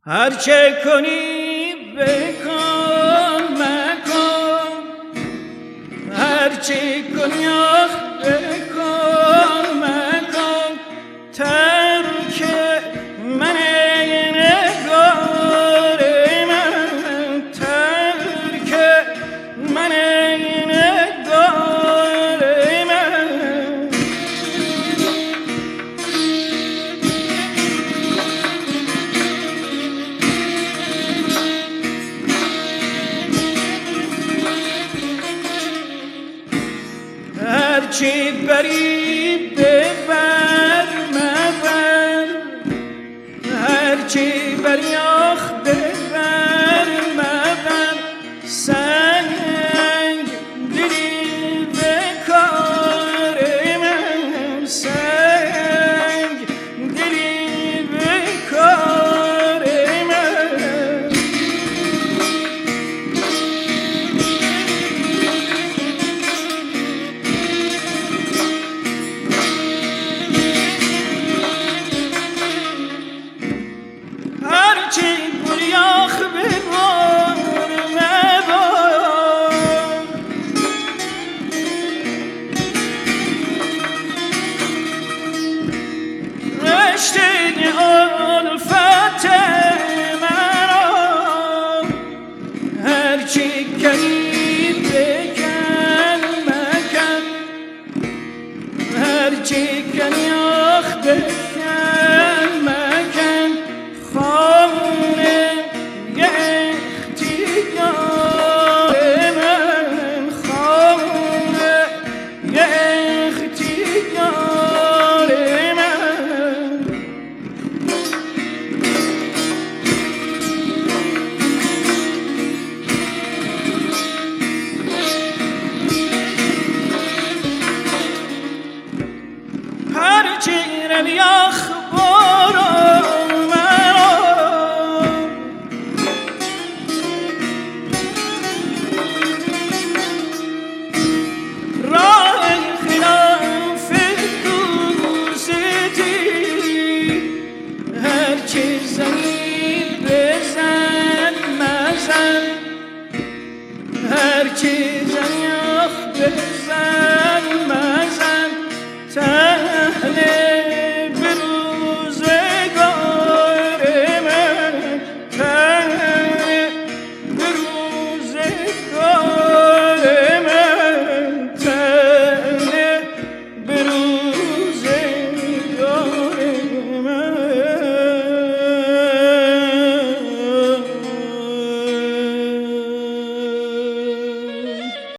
هرچه کنی بکن مکن، هرچه کنی آخ بکن مکن، ترک من نگار من، ترک من نگار من. هرچی بری ببر مبر، هرچی بری آخ ببر مبر، سنگ دلی به کار من، سنگ دلی به کار من. هرچی بری آخ ببر